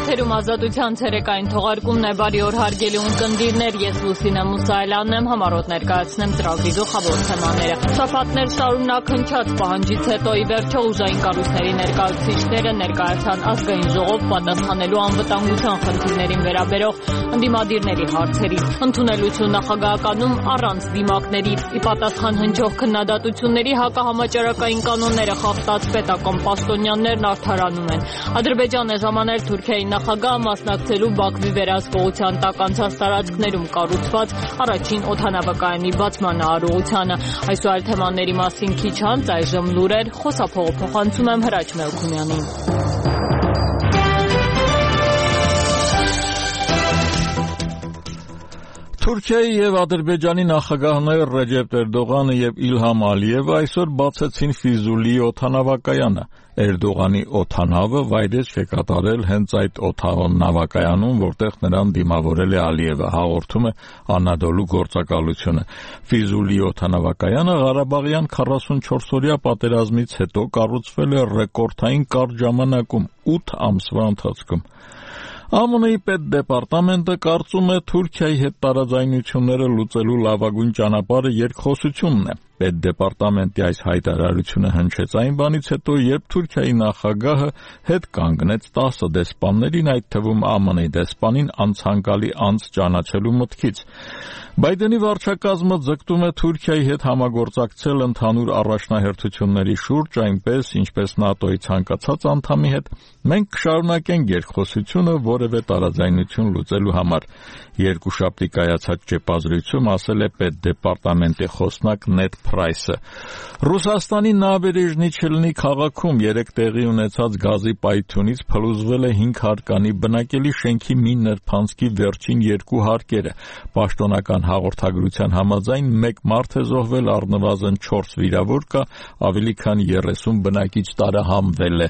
Եթերում ազատության ցերեկային թողարկումն է, բարի օր հարգելի ունկնդիրներ, ես Լուսինե Մուսայելյանն եմ, համառոտ ներկայացնեմ ծրագրի գլխավոր թեմաները։ Շաբաթներ շարունակ հնչած պահանջից հետո ի վերջո ուժային կառույցների ներկայացուցիչները ներկայացան ազգային ժողով պատասխանելու անվտանգության խնդիրներին վերաբերող ընդդիմադիրների հարցերին։ Ընդունելություն նախագահականում առանց դիմակների ի պատասխան հնչող քննադատությունների հակահամաճարակային կանոնները խախտած պետական պաշտոնյաներն արդարանում են։ Ադրբեջանը ժամանել Թուրքիայի նախագահ մասնակցելու Բաքվի վերահսկողության տակ անցած տարածքներում կառուցված առաջին օդանավակայանի բացման արարողությանը։ Այսօր այլ թեմաների մասին քիչ անց այժմ լուրեր, խոսափողը փոխանցում եմ Հրաչ Մելքումյանին։ Թուրքիայի և Ադրբեջանի նախագահներ Ռեջեփ Էրդողանը և Իլհամ Ալիևը այսօր բացեցին Ֆիզուլիի օդանավակայանը։ Էրդողանի օդանավը վայրէջք է կատարել հենց այդ օդանավակայանում, որտեղ նրան դիմավորել է Ալիևը, հաղորդում է Անադոլու գործակալությունը։ Ֆիզուլիի օդանավակայանը Ղարաբաղյան 44-օրյա պատերազմից հետո կառուցվել է ռեկորդային կարճ ժամանակում՝ 8 ամսվա ընթացքում։ ԱՄՆ-ի պետդեպարտամենտը կարծում է Թուրքիայի հետ տարաձայնությունները լուծելու լավագույն ճանապարհը երկխոսությունն է։ Պետդեպարտամենտի այս հայտարարությունը հնչեց այն բանից հետո, երբ Թուրքիայի նախագահը հետ կանգնեց 10 դեսպաններին, այդ թվում ԱՄՆ-ի դեսպանին անցանկալի անձ ճանաչելու մտքից։ Բայդենի վարչակազմը ձգտում է Թուրքիայի հետ համագործակցել ընդհանուր առաջնահերթությունների շուրջ, այնպես ինչպես ՆԱՏՕ-ի ցանկացած անդամի հետ։ Մենք կշարունակենք երկխոսությունը որևէ տարաձայնություն լուծելու համար, երկուշաբթի կայացած ճեպազրույցում ասել է պետդեպարտամենտի խոսնակ Նեդ Փրայսը։ Ռուսաստանի Նաբերեժնի Չելնի քաղաքում երեկ տեղի ունեցած գազի պայթյունից փլուզվել է 5 հարկանի բնակելի շենքի մի նրբանցքի վերջին 2 հարկերը։ Պաշտոնական հաղորդագրության համաձայն 1 մարդ է զոհվել, առնվազն 4 վիրավոր կա, ավելի քան 30 բնակիչ տարհանվել է։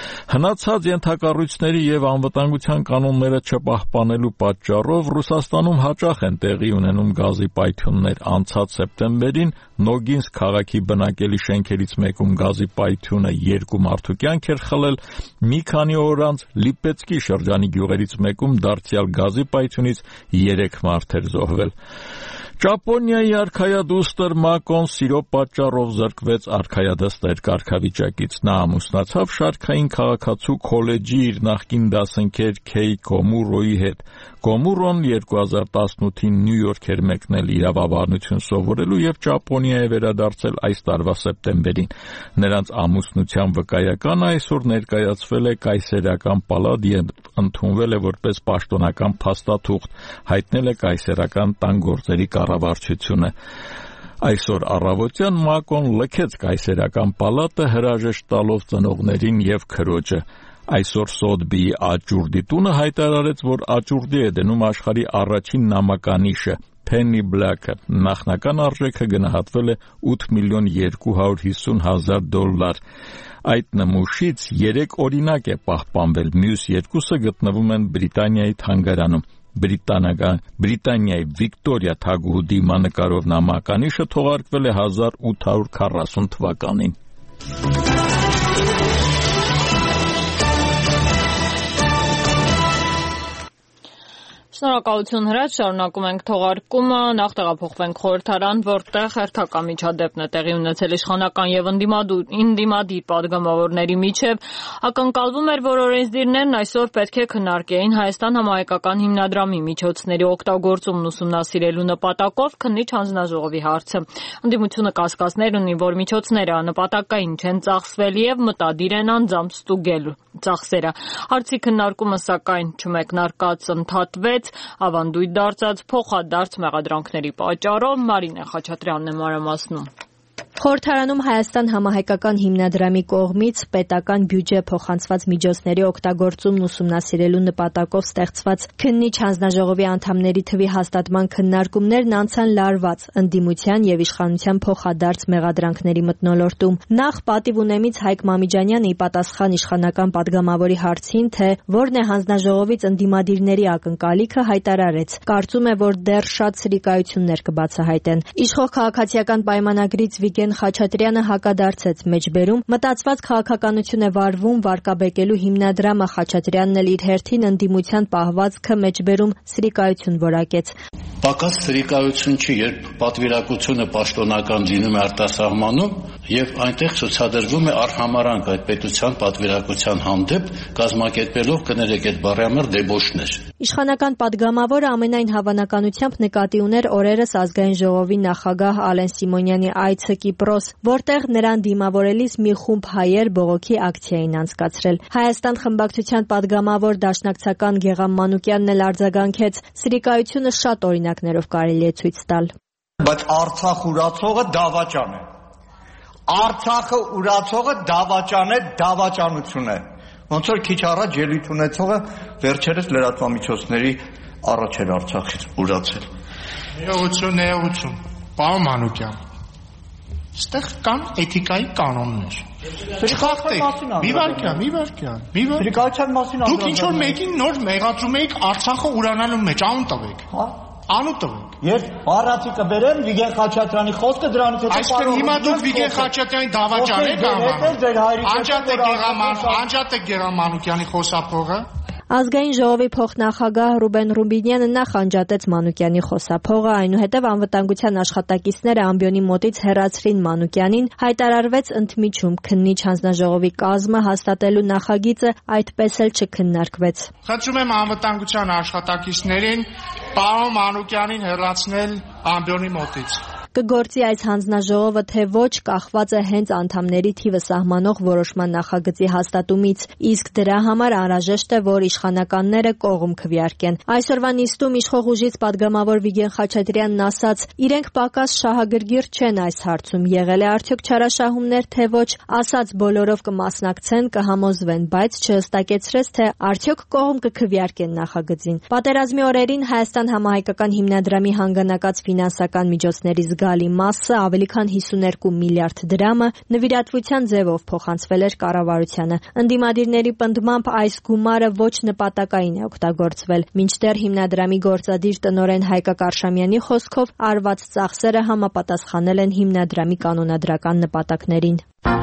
Հնացած ենթակառույցների և անվտանգության կանոնները չպահպանելու պատճառով Ռուսաստանում հաճախ են տեղի ունենում գազի պայթյուններ։ Անցած սեպտեմբերին Նոգինսկ քաղաքի բնակելի շենքերից մեկում գազի պայթյունը 2 մարդու կյանք էր խլել, մի քանի օր անց Լիպեցկի շրջանի գյուղերից մեկում դարձյալ գազի պայթյունից 3 մարդ էր զոհվել։ Ճապոնիայի արքայադուստր Մակոն սիրո պատճառով զրկվեց արքայադստեր կարգավիճակից։ Նա ամուսնացավ շարքային քաղաքացու քոլեջի իր նախկին դասընկեր Քեյ Կոմուրոյի հետ։ Կոմուրոն 2018-ին Նյու Յորք էր մեկնել իրավաբանություն սովորելու և Ճապոնիա է վերադարձել այս տարվա սեպտեմբերին։ Նրանց ամուսնության վկայականը այսօր ներկայացվել է Կայսերական պալատ և ընդունվել է որպես պաշտոնական փաստաթուղթ, հայտնել է Կայսերական տան գործերի կառավարչությունը։ Այսօր առավոտյան Մակոն լքեց Կայսերական պալատը, հրաժեշտ տալով ծնողներին և քրոջը։ Այսօր Սոթբիի աճուրդի տունը հայտարարեց, որ աճուրդի է դնում աշխարհի առաջին նամականիշը՝ Penny Black-ը։ Նախնական արժեքը գնահատվել է $8,250,000։ Այդ նմուշից 3 օրինակ է պահպանվել, մյուս 2-ը գտնվում են Բրիտանիայի թանգարանում։ Բրիտանիայի Վիկտորիա թագուհու դիմանկարով նամականիշը թողարկվել է 1840 թվականին։ Շնորհակալություն Հրաչ, շարունակում ենք թողարկումը, նախ տեղափոխվենք խորհրդարան, որտեղ հերթական միջադեպն է տեղի ունեցել իշխանական և ընդդիմադիր պատգամավորների միջև։ Ակնկալվում էր, որ օրենսդիրներն այսօր պետք է քննարկեին Հայաստան համահայկական հիմնադրամի միջոցների օգտագործումն ուսումնասիրելու նպատակով քննիչ հանձնաժողովի հարցը։ Ընդդիմությունը կասկածներ ունի, որ միջոցները նպատակային չեն ծախսվել և մտադիր են անձամբ ստուգել ծախսերը։ Հարցի քննարկումը սակայն չմեկնարկած ընդհատվեց, ավանդույթ դարձած փոխադարձ մեղադրանքների պատճառով։ Մարինե Խաչատրյանն է մանրամասնում։ Խորհրդարանում Հայաստան համահայկական հիմնադրամի կողմից պետական բյուջե փոխանցված միջոցների օգտագործումն ուսումնասիրելու նպատակով ստեղծված քննիչ հանձնաժողովի անդամների թվի հաստատման քննարկումներն անցան լարված ընդդիմության և իշխանության փոխադարձ մեղադրանքների մթնոլորտում։ Նախ պատիվ ունեմից Հայկ Մամիջանյանը ի պատասխան իշխանական պատգամավորի հարցին, թե որն է հանձնաժողովից ընդդիմադիրների ակնկալիքը, հայտարարեց. կարծում է, որ դեռ շատ սրիկայություններ կբացահայտեն։ Իշխող քաղաքացիական պայմանագրից Վիգեն Վագեն Խաչատրյանը հակադարձեց մեջբերում, մտածված քաղաքականություն է վարվում վարկաբեկելու հիմնադրամը. Խաչատրյանն էլ իր հերթին ընդդիմության պահվածքը մեջբերում սրիկայություն որակեց. Պակաս սրիկայություն չի, երբ պատվիրակությունը պաշտոնական լինում է արտասահմանում եւ այնտեղ ցուցադրվում է արհամարանք այդ պետության պատվիրակության հանդեպ, կազմակերպելով կներեք այդ բառամեր դեբոշներ։ Իշխանական падգամավորը ամենայն հավանականությամբ նկատի ուներ օրերս ազգային ժողովի նախագահ Ալեն Սիմոնյանի այցը Կիպրոս, որտեղ նրան դիմավորելիս մի խումբ հայեր բողոքի ակցիա էին անցկացրել։ Հայաստան խմբակցության падգամավոր դաշնակցական Գեգամ Մանուկյանն էլ արձագանքեց. սրիկայությունը շատ օրինակներով կարելի է ցույց տալ։ Բայց Արցախ ուրացողը դավաճան է։ Արցախը ուրացողը դավաճան է, դավաճանություն է։ Ոնց որ քիչ առաջ ելույթ ունեցողը վերջերս լրատվամիջոցների առաջ էր Արցախից ուրացել։ Ներողություն, պարոն Մանուկյան։ Այստեղ կան էթիկայի կանոններ։ Չխախտեք։ Մի վարքյան։ Սրիկայության մասին դուք ինչ որ մեկին նոր մեղադրում եք Արցախը ուրանալու մեջ, անուն տվեք։ Անուն տվեք։ Ես առածի կբերեմ Վիգեն Խաչատրյանի խոսքը դրանից հետո Այսինքն հիմա դուք Վիգեն Խաչատրյանի դավաճան եք անջատեք Գեգամ Մանուկյանի խոսափողը։ Ազգային ժողովի փոխնախագահ Ռուբեն Ռուբինյանը նախ անջատեց Մանուկյանի խոսափողը, այնուհետև անվտանգության աշխատակիցները ամբիոնի մոտից հեռացրին Մանուկյանին, հայտարարվեց ընդմիջում, քննիչ հանձնաժողովի կազմը հաստատելու նախագիծը այդպես էլ չքննարկվեց։ Խնդրում եմ անվտանգության աշխատակիցներին պարոն Մանուկյանին հեռացնել ամբիոնի մոտից։ Կգործի այս հանձնաժողովը թե ոչ կախված է հենց անդամների թիվը սահմանող որոշման նախագծի հաստատումից, իսկ դրա համար անհրաժեշտ է, որ իշխանականները կողմ քվեարկեն։ Այսօրվա նիստում իշխող ուժից падգամավոր Վիգեն Խաչատրյանն ասաց, իրենք պակաս շահագրգիռ չեն այս հարցում, եղել է արդյոք չարաշահումներ թե ոչ, ասաց բոլորով կմասնակցեն, կհամոզվեն, բայց չհստակեցրեց, թե արդյոք կողմ կքվեարկեն նախագծին։ Պատերազմի օրերին Հայաստան համահայկական հիմնադրամի հանգանակած ֆինանսական միջոցների զգալի մասը, ավելի քան 52 միլիարդ դրամը նվիրատվության ձևով փոխանցվել էր կառավարությանը։ Ընդդիմադիրների պնդմամբ այս գումարը ոչ նպատակային է օգտագործվել, մինչդեռ հիմնադրամի գործադիր տնօրեն Հայկակ Արշամյանի խոսքով արված ծախսերը համապատասխանել են հիմնադրամի կանոնադրական նպատակներին։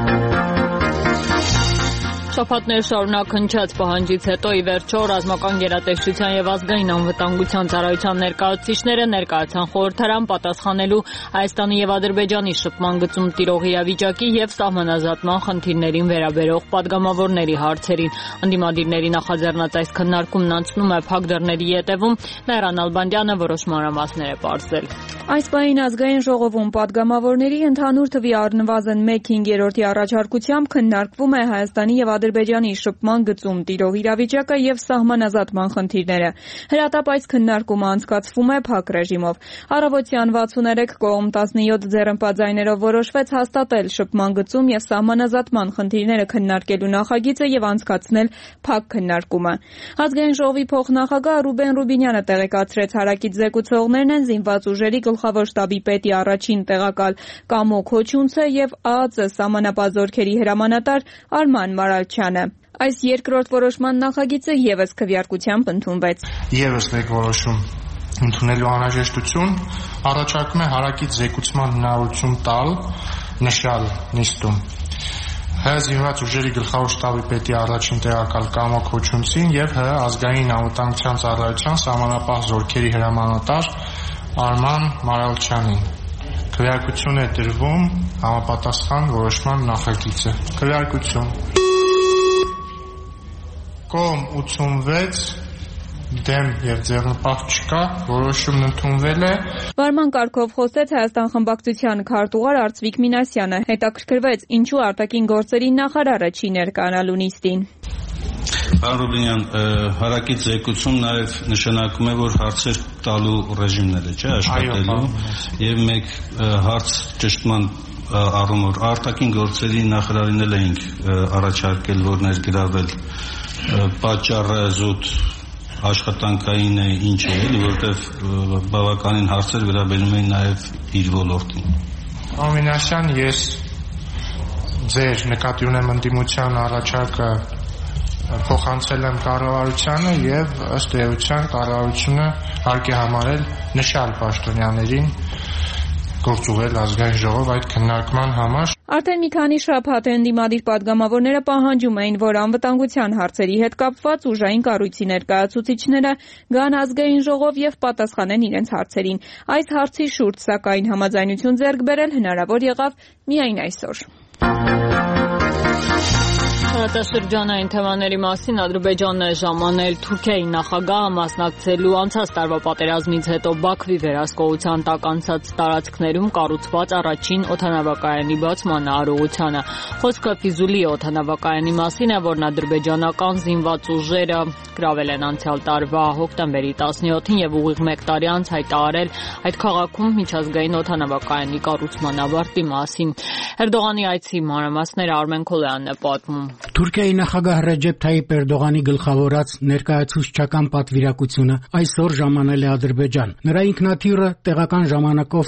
Շաբաթներ շարունակ հնչած պահանջից հետո ի վերջո ռազմական գերատեսչության եւ ազգային անվտանգության ծառայության ներկայացուցիչները ներկայացան խորհրդարան պատասխանելու Հայաստանի եւ Ադրբեջանի շփման գծում տիրող իրավիճակի եւ սահմանազատման խնդիրներին վերաբերող падգամավորների հարցերին։ Ընդդիմադիրների նախաձեռնած այս քննարկումն անցնում է փակ դռների ետևում, Մեղրան Ալբանդյանը որոշ մանրամասներ է պարզել։ Այս պահին ազգային ժողովում падգամավորների ընդհանուր թվի առնվազն 1/5 առաջարկությամբ քննարկվում է Հայաստանի եւ Ադրբեջանի շփման գծում տիրող իրավիճակը եւ սահմանազատման խնդիրները։ Հրատապ այս քննարկումը անցկացվում է փակ ռեժիմով։ Առավոտյան 63 կողմ 17 ձեռնպատձայներով որոշվեց հաստատել շփման գծում եւ սահմանազատման խնդիրները քննարկելու նախագիծը եւ անցկացնել փակ քննարկումը։ Ազգային ժողովի փոխնախագահ Ռուբեն Ռուբինյանը տեղեկացրեց, հարակից զեկուցողներն են զինված ուժերի գլխավոր շտաբի պետի առաջին տեղակալ Կամո Քոչունցը եւ ԱԱԾ սահմանապահ հրամանատար Արման Մարալչյանը։ Այս երկրորդ որոշման նախագիծը եւս քվեարկությամբ ընդունվեց։ Եվս մեկ որոշում ընդունելու անհրաժեշտություն առաջարկում է հարակից զեկուցման հնարավորություն տալ նշյալ նիստում ՀՀ զինված ուժերի գլխավոր շտաբի պետի առաջին տեղակալ Կամո Քոչունցին եւ ՀՀ ազգային անվտանգության ծառայության սահմանապահ զորքերի հրամանատար Արման Մարալչյանին։ Քվեարկություն է տրվում համապատասխան որոշման նախագիծը։ Քվեարկություն։ Կողմ 86 դեմ եւ ձեռնպահ չկա, որոշումն ընդունվել է։ Վարման կարգով խոսեց Հայաստան խմբակցության քարտուղար Արծվիկ Մինասյանը, հետաքրքրվեց, ինչու արտաքին գործերի նախարարը չի ներկայանալու նիստին։ Պարոն Ռուբինյան, հարակից զեկուցում նաև նշանակում է, որ հարցեր տալու ռեժիմն է, չէ՞, աշխատելու եւ մեկ հարց ճշտման առումով արտաքին գործերի նախարարին էլ էինք առաջարկել, որ ներգրավել պատճառը զուտ աշխատանքային է, ինչ է, որովհետեւ բավականին հարցեր վերաբերում են նաև իր ոլորտին։ Պարոն Մինասյան, ես ձեր նկատի ունեմ ընդդիմության առաջարկը փոխանցել եմ կառավարությանը եւ ըստ էության կառավարությունը հարկ է համարել նշյալ պաշտոնյաներին գործ ուղղել ազգային ժողով այդ քննարկման համար։ Արդեն մի քանի շաբաթ ընդդիմադիր պատգամավորները պահանջում էին, որ անվտանգության հարցերի հետ կապված ուժային կառույցի ներկայացուցիչները գան ազգային ժողով եւ պատասխանեն իրենց հարցերին։ Այս հարցի շուրջ սակայն համաձայնություն ձեռք բերել հնարավոր եղավ միայն այսօր։ Տարածաշրջանային թեմաների մասին Ադրբեջանն է ժամանել Թուրքիայի նախագահը մասնակցելու անցած տարվա պատերազմից հետո Բաքվի վերահսկողության տակ անցած տարածքներում կառուցված առաջին օդանավակայանի բացման արարողությանը։ Խոսքը Ֆիզուլի օդանավակայանի մասին է, որն ադրբեջանական զինված ուժերը գրավել են անցյալ տարվա հոկտեմբերի 17-ին եւ ուղիղ 1 տարի անց հայտարարել այդ քաղաքում միջազգային օդանավակայանի կառուցման ավարտի մասին։ Էրդողանի այցի մանրամասները Արմեն Քոլյանն է պատմում։ Թուրքիայի նախագահ Ռեջեփ Թայիպ Էրդողանի գլխավորած ներկայացուցչական պատվիրակությունը այսօր ժամանել է Ադրբեջան։ Նրա ինքնաթիռը տեղական ժամանակով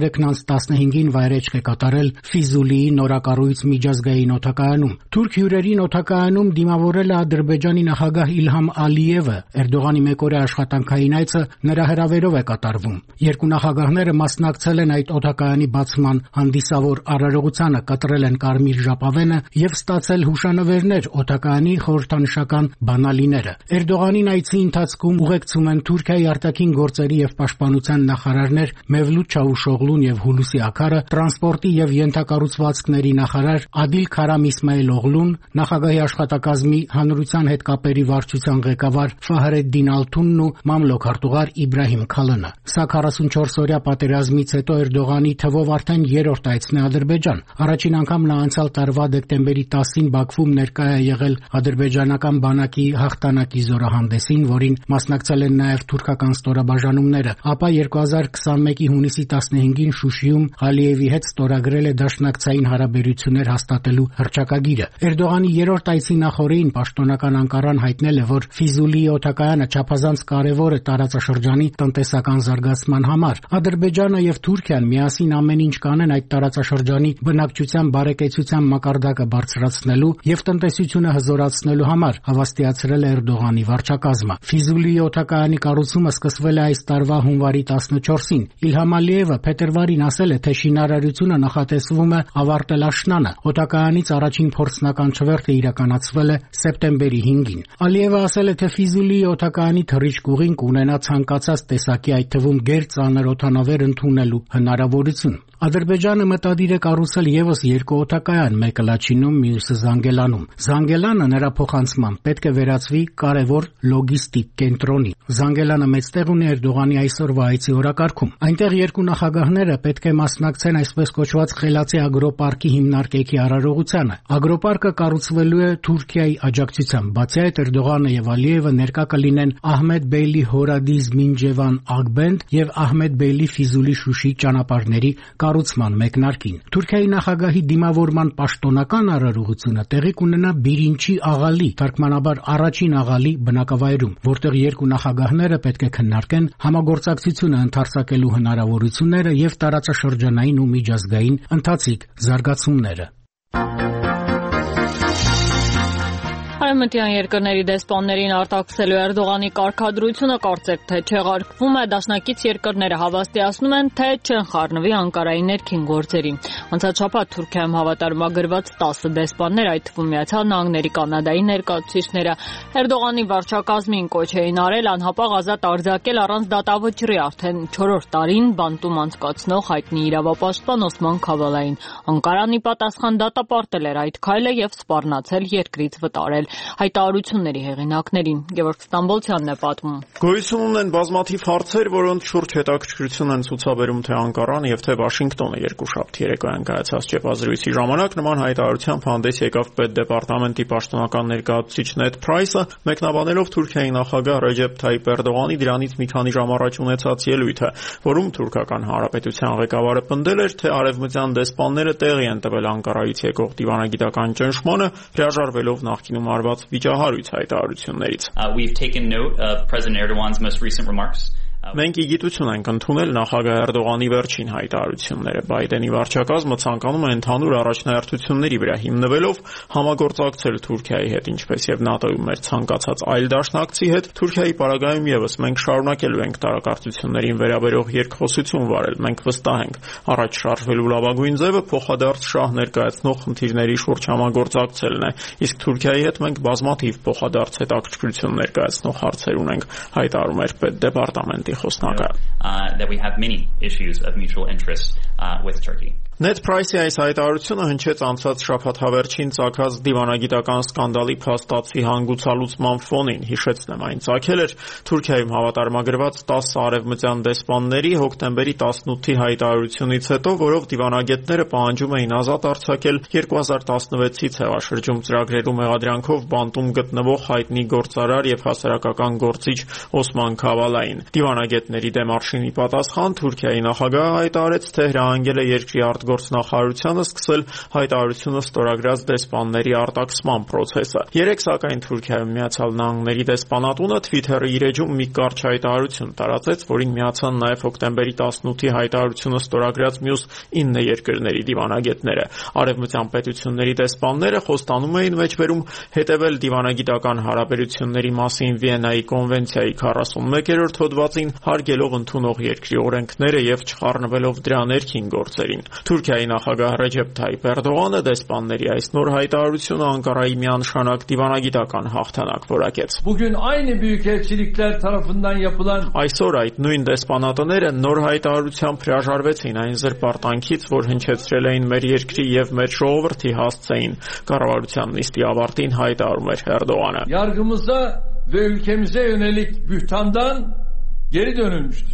13:15-ին վայրեջք է կատարել Ֆիզուլիի նորակառույց միջազգային օդակայանում։ Թուրք հյուրերին օդակայանում դիմավորել է Ադրբեջանի նախագահ Իլհամ Ալիևը։ Էրդողանի մեկօրյա աշխատանքային այցը նրա հրավերով է կատարվում։ Երկու նախագահները մասնակցել են այդ օդակայանի բացման հանդիսավոր արարողությանը, կտրել են կարմիր ժապավենը եւ ստացել հուշանվերներ օդակայանի խորհրդանշական բանալիները։ Էրդողանին այցի ընթացքում ուղեկցում են Թուրքիայի արտաքին գործերի եւ պաշտպանության նախարարներ Մևլութ Չավուշօղլուն եւ Հուլուսի Աքարը, տրանսպորտի եւ ենթակառուցվածքների նախարար Ադիլ Քարամ Իսմայիլօղլուն, նախագահի աշխատակազմի հանրության հետ կապերի վարչության ղեկավար Ֆահրեդդին Ալթունն ու մամլոք արտուղար Իբրահիմ Քալանը։ Սա 44-օրյա պատերազմից հետո Էրդողանի թվով արդեն 3-րդ այցն է Ադրբեջան։ Առաջին անգամ նա անցյալ տարվա դեկտեմբերի 10-ին Բաքվում ներկայ է եղել ադրբեջանական բանակի հաղթանակի զորահանդեսին, որին մասնակցել են նաև թուրքական ստորաբաժանումները, ապա 2021-ի հունիսի 15-ին Շուշիում Ալիևի հետ ստորագրել է դաշնակցային հարաբերություններ հաստատելու հռչակագիրը։ Էրդողանի 3-րդ այցի նախօրեին պաշտոնական Անկարան հայտնել է, որ Ֆիզուլիի օդակայանը չափազանց կարևոր է տարածաշրջանի տնտեսական զարգացման համար։ Ադրբեջանը եւ Թուրքիան միասին ամեն ինչ կանեն այդ տարածաշրջանի բնակչության բարեկեցության մակարդակը բարձրացնելու եւ տնտեսությունը հզորացնելու համար, հավաստիացրել է Էրդողանի վարչակազմը։ Ֆիզուլիի օդակայանի կառուցումը սկսվել է այս տարվա հունվարի 14-ին։ Իլհամ Ալիևը փետրվարին ասել է, թե շինարարությունը նախատեսվում է ավարտել աշնանը։ Օդակայանից առաջին փորձնական չվերթը իրականացվել է սեպտեմբերի 5-ին։ Ալիևը ասել է, թե Ֆիզուլիի օդակայանի թռիչք ուղին կունենա ցանկացած տեսակի, այդ թվում գերծանր օդանավեր ընդունելու հնարավորություն։ Ադրբեջանը մտադիր է կառուցել եւս 2 օդակայան, մեկը Լաչինում, մյուսը Զանգելանում։ Զանգելանը նրա փոխանցմամբ պետք է վերածվի կարևոր լոգիստիկ կենտրոնի։ Զանգելանը մեծ տեղ ունի Էրդողանի այսօրվա այցի օրակարգում։ Այնտեղ երկու նախագահները պետք է մասնակցեն այսպես կոչված Խելացի ագրոպարկի հիմնարկեքի արարողությանը։ Ագրոպարկը կառուցվելու է Թուրքիայի աջակցությամբ։ Բացի այդ, Էրդողանը եւ Ալիևը ներկա կլինեն Ահմեդ Բեյլի Հորադիզ Մինջևան Աղբենդ եւ Ահմեդ Բեյլի Ֆիզուլի Շուշի ճանապարհների կառուցման մեկնարկին։ Թուրքիայի նախագահի դիմավորման պաշտոնական արարողությունը տեղի կունենա Բիրինչի աղալի, թարգմանաբար առաջին աղալի բնակավայրում, որտեղ երկու նախագահները պետք է քննարկեն համագործակցությունը ընդարձակելու հնարավորությունները եւ տարածաշրջանային ու միջազգային ընթացիկ զարգացումները։ Արևմտյան երկրների դեսպաններին արտաքսելու Էրդողանի կարգադրությունը կարծեք թե չեղարկվում է, դաշնակից երկրները հավաստիացնում են, թե չեն խառնվի Անկարայի ներքին գործերին։ Անցած շաբաթ Թուրքիայում հավատարմագրված 10 դեսպաններ, այդ թվում Միացյալ Նահանգների, Կանադայի ներկայացուցիչները Էրդողանի վարչակազմին կոչ էին արել անհապաղ ազատ արձակել առանց դատավճռի արդեն 4-րդ տարին բանտում անցկացնող հայտնի իրավապաշտպան Օսման Քավալային։ Անկարանի պատասխան դատապարտել էր այդ քայլը եւ սպառնացել երկրից վտարել հայտարարությունների հեղինակներին։ Գևորգ Ստամբոլցյանն է պատմում։ Գոյություն ունեն բազմաթիվ հարցեր, որոնց շուրջ հետաքրքրություն են ցուցաբերում թե Անկարան եւ թե Վաշինգտոնը երկուշաբթի երեկոյան կայացած ճեպազրույցի ժամանակ նման հայտարարությամբ հանդես եկավ պետդեպարտամենտի պաշտոնական ներկայացուցիչ Նեդ Փրայսը, մեկնաբանելով Թուրքիայի նախագահ Ռեջեփ Թայիպ Էրդողանի դրանից մի քանի ժամ առաջ ունեցած ելույթը, որում թուրքական հանրապետության ղեկավարը պնդել էր, թե արևմտյան դեսպանները տեղի են տվել Անկարայից եկող դիվանագիտական ճնշմանը, հրաժարվելով նախկինում արված վիճահարույց հայտարարություններից։ We've taken note of President Erdogan's most recent remarks. Մենք ի գիտություն ենք ընդունել նախագահ Էրդողանի վերջին հայտարարությունները։ Բայդենի վարչակազմը ցանկանում է ընդհանուր առաջնահերթությունների վրա հիմնվելով համագործակցել Թուրքիայի հետ, ինչպես եւ ՆԱՏՕ-ի մեր ցանկացած այլ դաշնակցի հետ։ Թուրքիայի պարագայում եւս մենք շարունակելու ենք տարակարծություններին վերաբերող երկխոսություն վարել։ Մենք վստահ ենք, առաջ շարժվելու լավագույն ձևը փոխադարձ շահ ներկայացնող խնդիրների շուրջ համագործակցելն է, իսկ Թուրքիայի հետ մենք բազմաթիվ փոխադարձ հետաքրքրություն ներկայացնող հարցեր ունենք, հայտարարում էր պետդեպարտամենտի խոսնակը։ Ned Price-ի այս հայտարարությունը հնչեց անցած շաբաթ հավերչին ծագած դիվանագիտական սկանդալի փաստացի հանգուցալուծման ֆոնին։ Հիշեցնեմ, այն ծագել էր Թուրքիայում հավատարմագրված 10 արևմտյան դեսպանների հոկտեմբերի 18-ի հայտարարությունից հետո, որով դիվանագետները պահանջում էին ազատ արձակել 2016-ի ցեղաշրջում ծրագրերում մեղադրանքով բանտում գտնվող հայտնի գործարար եւ հասարակական գործիչ Օսման Քավալային։ Դիվանագետների դեմարշին ի պատասխան Թուրքիայի նախագահը հայտարարեց, թե հրահանգել է երկրի արտգործնախարարությանը սկսել հայտարարությունը ստորագրած դեսպանների արտաքսման process-ը։ Երեկ սակայն Թուրքիայում Միացյալ Նահանգների դեսպանատունը Twitter-ի իր էջում մի կարճ հայտարարություն տարածեց, որին միացան նաև հոկտեմբերի 18-ի հայտարարությունը ստորագրած մյուս 9 երկրների դիվանագետները։ Արևմտյան պետությունների դեսպանները խոստանում էին մեջբերում հետևել դիվանագիտական հարաբերությունների մասին Վիեննայի կոնվենցիայի 41-րդ հոդվածին, հարգելով ընդունող երկրի օրենքները եւ չխառնվելով դրա ներքին գործերին։ Թուրքիայի նախագահ Ռեջեփ Թայիփ Էրդողանը դեսպանների այս նոր հայտարարությունը Անկարայի միանշանակ դիվանագիտական հաղթանակ որակեց։ Այսօր այդ նույն դեսպանատները նոր հայտարարությամբ հրաժարվեցին այն զրպարտանքից, որ հնչեցրել էին մեր երկրի եւ մեր ժողովրդի հասցեին։ Կառավարության նիստի ավարտին հայտարարում էր Էրդողանը։ Yargımıza ve ülkemize yönelik bühtandan geri dönülmüştür.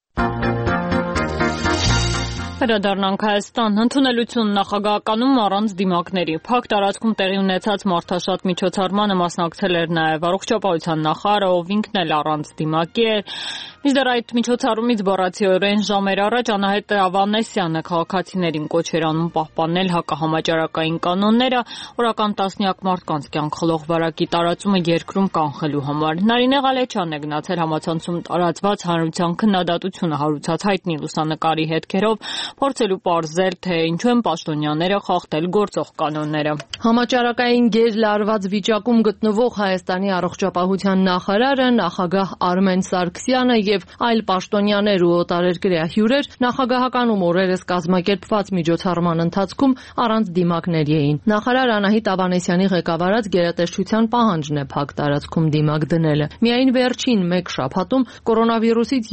Վերադառնանք Հայաստան։ Ընդունելություն նախագահականում առանց դիմակների։ Փակ տարածքում տեղի ունեցած մարդաշատ միջոցառմանը մասնակցել էր նաև առողջապահության նախարարը, ով ինքն էլ առանց դիմակի էր։ Մինչդեռ այդ միջոցառումից բառացիորեն ժամեր առաջ Անահիտ Ավանեսյանը քաղաքացիներին կոչ էր անում պահպանել հակահամաճարակային կանոնները, օրական տասնյակ մարդկանց կյանք խլող վարակի տարածումը երկրում կանխելու համար։ Նարինե Ղալեչյանն է գնացել համացանցում տարածված հանրության քննադատությունը հարուցած հայտնի լուսանկարի հետքերով, փորձելու պարզել, թե ինչու են պաշտոնյաները խախտել գործող կանոնները։ Համաճարակային գերլարված վիճակում գտնվող Հայաստանի առողջապահության նախարարը, նախագահ Արմեն Սարգսյանը եւ այլ պաշտոնյաներ ու օտարերկրյա հյուրեր նախագահականում օրերս կազմակերպված միջոցառման ընթացքում առանց դիմակների էին։ Նախարար Անահիտ Ավանեսյանի ղեկավարած գերատեսչության պահանջն է փակ տարածքում դիմակ դնելը։ Միայն վերջին 1 շաբաթում կորոնավիրուսից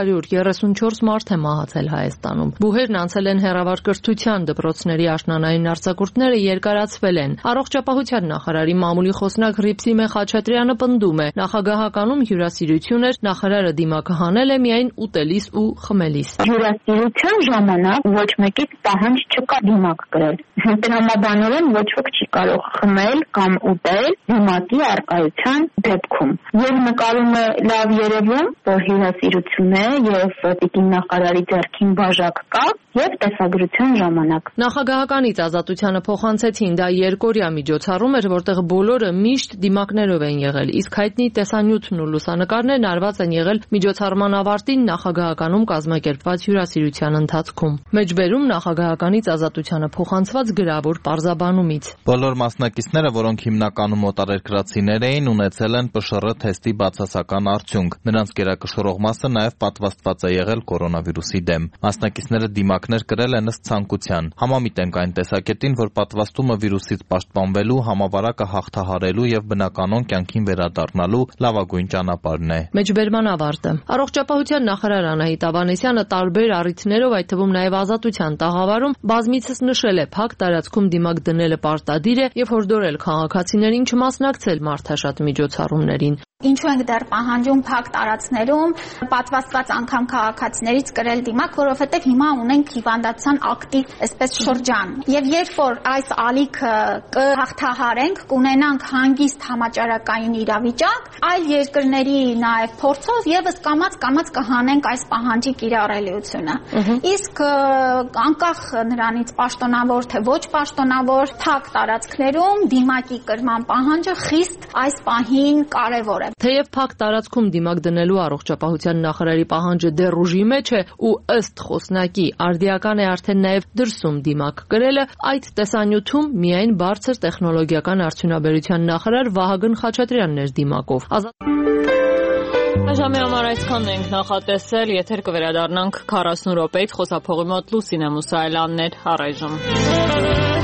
334 մարդ է մահացել Հայաստանում։ Բուհերն անցել են հեռավար կրթության դպրոցների աշնանային արձակուրդները երկարացվել են։ Առողջապահության նախարարի մամուլի խոսնակ Ռիփսիմե Խաչատրյանը պնդում է, նախագահականում հյուրասիրություն էր, նախարարը դիմակը հանել է միայն ուտելիս ու խմելիս։ Հյուրասիրության ժամանակ ոչ մեկից պահանջ չկա դիմակ կրել։ Տրամաբանորեն ոչ ոք չի կարող խմել կամ ուտել դիմակի առկայության դեպքում։ Եվ նկարում է լավ երևում, որ հյուրասիրություն է եւ տիկին նախարարի ձեռքին բաժակ կա եւ տեսագրության ժամանակ։ Նախագահականից ազատությանը փոխանցեցին, դա երկօրյա միջոցառում էր, որտեղ բոլորը միշտ դիմակներով են եղել, իսկ հայտնի տեսանյութն ու լուսանկարներն արված են եղել միջոցառման ավարտին նախագահականում կազմակերպված հյուրասիրության ընթացքում։ Մեջբերում նախագահականից ազատությանը փոխանցված գրավոր պարզաբանումից։ Բոլոր մասնակիցները, որոնք հիմնականում օտարերկրացիներ էին, ունեցել են ՊՇՌ թեստի բացասական արդյունք։ Նրանց գերակշռող մասը նաև պատվաստված է եղել կորոնավիրուսի դեմ։ Մասնակիցները դիմակներ կրել են ըստ ցանկության։ Համամիտ ենք այն տեսակետին, որ պատվաստումը վիրուսից պաշտպանվելու, համավարակը հաղթահարելու եւ բնականon կյանքին վերադառնալու լավագույն ճանապարհն է։ Մեջբերման ավարտը։ Առողջապահության նախարար Անահիտ Ավանեսյանը տարբեր առիթներով, այդ թվում նաև ազատության տաղավարում, բազմիցս նշել է փակ տարածքում դիմակ դնելը պարտադիր է եւ հորդորել քաղաքացիներին չմասնակցել մարդաշատ միջոցառումներին։ Ինչու ենք դեռ պահանջում փակ տարածքներում պատվաստված անգամ քաղաքացիներից կրել դիմակ, որովհետև հիմա ունենք հիվանդության ակտիվ այսպես շրջան։ Եվ երբ որ այս ալիքը կհաղթահարենք, կունենանք հանգիստ համաճարակային իրավիճակ, այլ երկրների նաև փորձով եւս կամաց կհանենք այս պահանջի կիրառելիությունը։ Իսկ անկախ նրանից պաշտոնավոր թե ոչ պաշտոնավոր, փակ տարածքներում դիմակի կրման պահանջը խիստ այս պահին կարևոր է։ Թեև փակ տարածքում դիմակ դնելու առողջապահության նախարարի պահանջը դեռ ուժի մեջ է ու ըստ խոսնակի արդիական է արդեն նաև դրսում դիմակ կրելը, այդ տեսանյութում միայն բարձր տեխնոլոգիական արդյունաբերության նախարար Վահագն Խաչատրյանն էր դիմակով։ Այժմի համար այսքանն ենք նախատեսել, եթեր կվերադառնանք 40 րոպեից խոսափողի մոտ Լուսինե Մուսայելյանն էր, առայժմ։